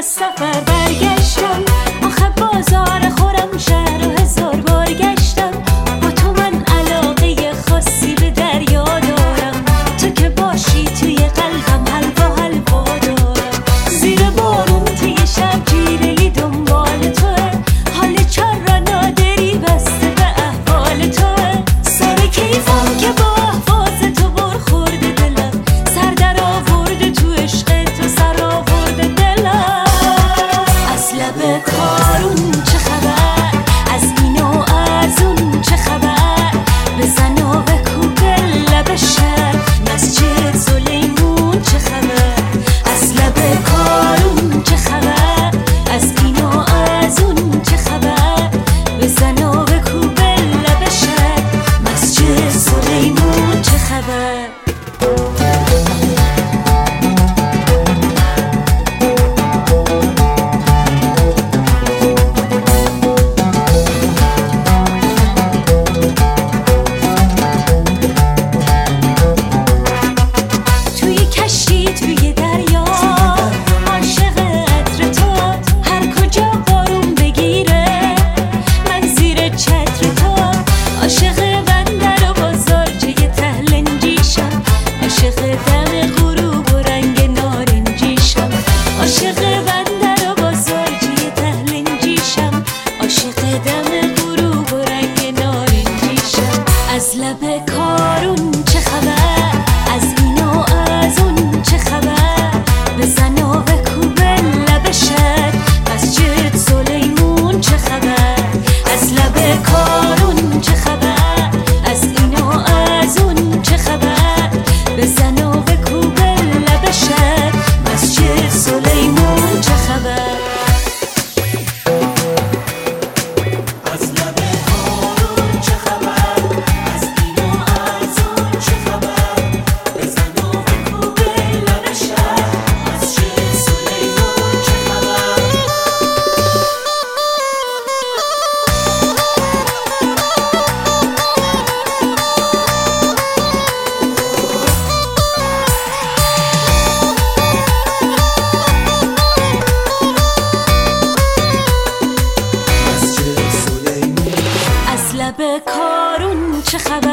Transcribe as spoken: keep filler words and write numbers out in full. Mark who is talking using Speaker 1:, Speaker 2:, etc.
Speaker 1: از سفر برگشتم، آخه بازار خورم شهر و هزار بار گشتم. با تو من علاقه خاصی به دریا دارم، تو که باشی توی قلبم حلوا حلوا دارم. زیر بارون توی شب جیره‌ای دنبال توه، حال چار را نادری بسته به احوال توه. سر کیفم که با احواز تو بر خورده دلم، سر در آورده تو عشق تو سر آورده دلم. از لب کارون چه خبر، از این و از اون چه خبر، بزن و بکوب لب شهر مسجد سلیمون چه خبر. از لب کارون چه خبر، از این و از اون چه خبر، بزن و بکوب لب شهر مسجد سلیمون چه خبر. توی کشتی توی دریا عاشق عطر تو، هر کجا بارون بگیره من زیر چتر تو. عاشق بندر و بازارچه تهلنجیشم، عاشق دم غروب و رنگ نارنجیشم. عاشق بندر و بازارچه تهلنجیشم، عاشق دم غروب و رنگ نارنجیشم. از لب کارون چه خبر، از این و از اون چه خبر، بزن و بکوب لب شهر مسجد سلیمون چه خبر. از لب کارون چه خبر، از این و از اون چه خبر، بزن و بکوب لب شهر مسجد سلیمون چه خبر.
Speaker 2: از لب کارون چه خبر، از این و از اون چه خبر، بزن و بکوب لب شهر مسجد سلیمون چه خبر. مسجد سلیمون
Speaker 1: از لب کارون چه خبر،